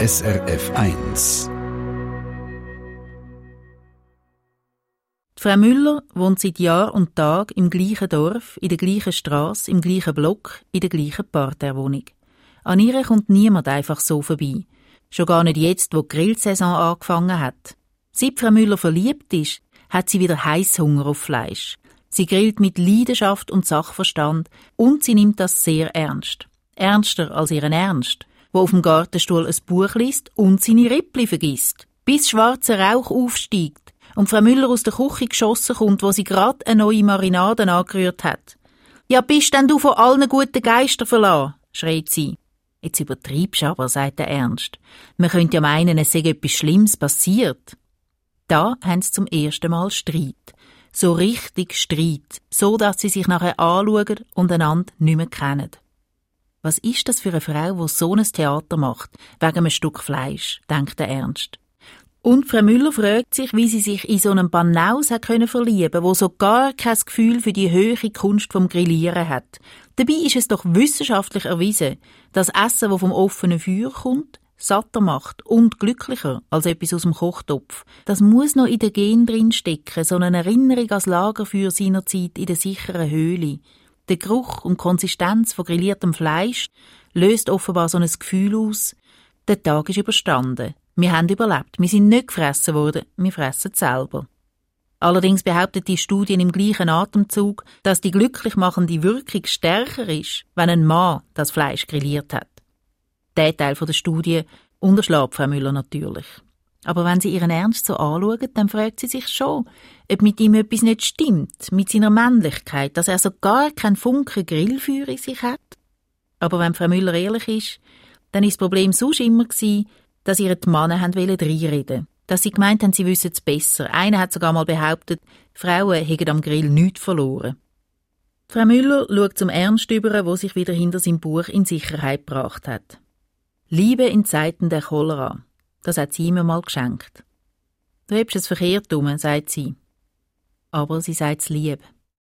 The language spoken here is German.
SRF 1. Frau Müller wohnt seit Jahr und Tag im gleichen Dorf, in der gleichen Strasse, im gleichen Block, in der gleichen Parterrewohnung. An ihr kommt niemand einfach so vorbei. Schon gar nicht jetzt, wo die Grillsaison angefangen hat. Seit Frau Müller verliebt ist, hat sie wieder Heisshunger auf Fleisch. Sie grillt mit Leidenschaft und Sachverstand und sie nimmt das sehr ernst. Ernster als ihren Ernst, wo auf dem Gartenstuhl ein Buch liest und seine Rippli vergisst. Bis schwarzer Rauch aufsteigt und Frau Müller aus der Küche geschossen kommt, wo sie gerade eine neue Marinade angerührt hat. «Ja, bist denn du von allen guten Geistern verlassen?» schreit sie. «Jetzt übertreibst du aber», sagt er ernst. «Man könnte ja meinen, es sei etwas Schlimmes passiert.» Da haben sie zum ersten Mal Streit. So richtig Streit, so dass sie sich nachher anschauen und einander nicht mehr kennen. Was ist das für eine Frau, die so ein Theater macht, wegen einem Stück Fleisch, denkt er ernst. Und Frau Müller fragt sich, wie sie sich in so einen Banaus hat verlieben können, wo so gar kein Gefühl für die hohe Kunst vom Grillieren hat. Dabei ist es doch wissenschaftlich erwiesen, dass Essen, das vom offenen Feuer kommt, satter macht und glücklicher als etwas aus dem Kochtopf. Das muss noch in den Gen drin stecken, so eine Erinnerung als Lagerfeuer seiner Zeit in der sicheren Höhle. Der Geruch und Konsistenz von grilliertem Fleisch löst offenbar so ein Gefühl aus. Der Tag ist überstanden. Wir haben überlebt. Wir sind nicht gefressen worden. Wir fressen selber. Allerdings behauptet die Studien im gleichen Atemzug, dass die glücklich machende Wirkung stärker ist, wenn ein Mann das Fleisch grilliert hat. Der Teil der Studie unterschlägt Frau Müller natürlich. Aber wenn sie ihren Ernst so anschaut, dann fragt sie sich schon, ob mit ihm etwas nicht stimmt, mit seiner Männlichkeit, dass er so gar keinen Funken Grillfeuer in sich hat. Aber wenn Frau Müller ehrlich ist, dann ist das Problem sonst immer gewesen, dass ihre Männer reinreden wollten. Dass sie gemeint haben, sie wissen es besser. Einer hat sogar mal behauptet, Frauen hätten am Grill nichts verloren. Frau Müller schaut zum Ernst über, wo sich wieder hinter seinem Buch in Sicherheit gebracht hat. Liebe in Zeiten der Cholera. Das hat sie ihm mal geschenkt. Du hebst es verkehrt um, sagt sie. Aber sie sagt es lieb.